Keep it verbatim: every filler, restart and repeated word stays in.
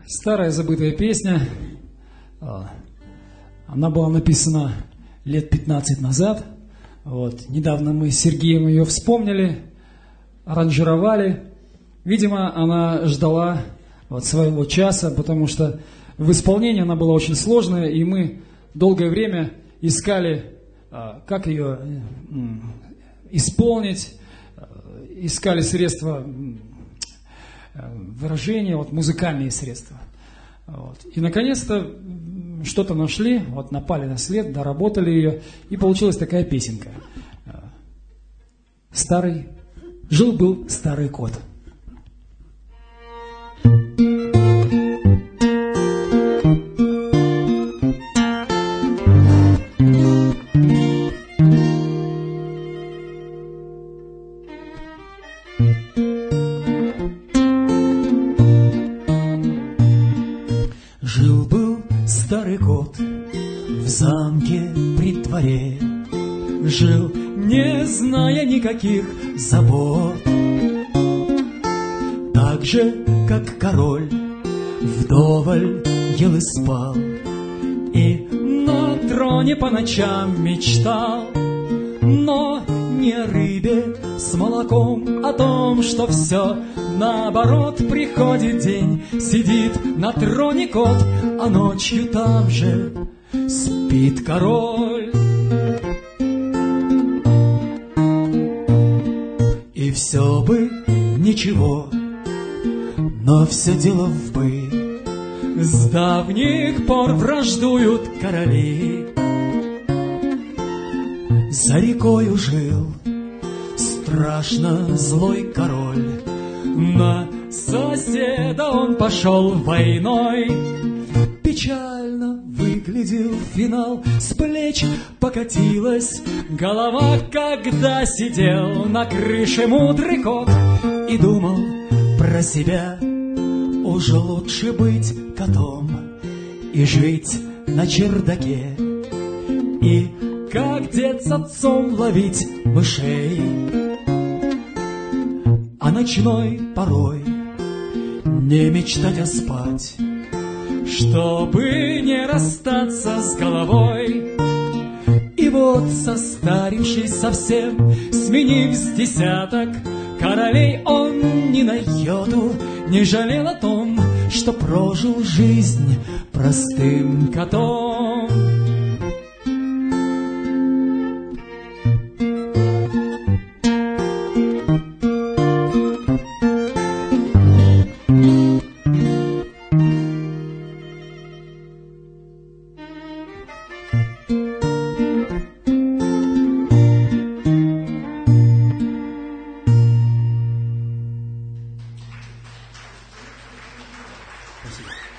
Старая забытая песня. Она была написана лет пятнадцать назад. Вот. Недавно мы с Сергеем ее вспомнили, аранжировали. Видимо, она ждала вот своего часа, потому что в исполнении она была очень сложная, и мы долгое время искали, как ее исполнить, искали средства выражения, вот, музыкальные средства. Вот. И наконец-то что-то нашли, вот, напали на след, доработали ее, и получилась такая песенка. Старый, жил-был старый кот. Жил-был старый кот в замке при дворе, жил, не зная никаких забот. Так же, как король, вдоволь ел и спал, и на троне по ночам мечтал. Но не о рыбе с молоком, о том, что все наоборот. Приходит день, сидит на троне кот, а ночью там же спит король. И все бы ничего, но все дело в бы. С давних пор враждуют короли. За рекою жил страшно злой король, на соседа он пошел войной. Печально выглядел финал, с плеч покатилась голова, когда сидел на крыше мудрый кот и думал про себя: уже лучше быть котом и жить на чердаке, и как дед с отцом ловить мышей, а ночной порой не мечтать, а спать, чтобы не расстаться с головой. И вот, состарившись совсем, сменив с десяток королей, он ни на йоту не жалел о том, что прожил жизнь простым котом. Спасибо.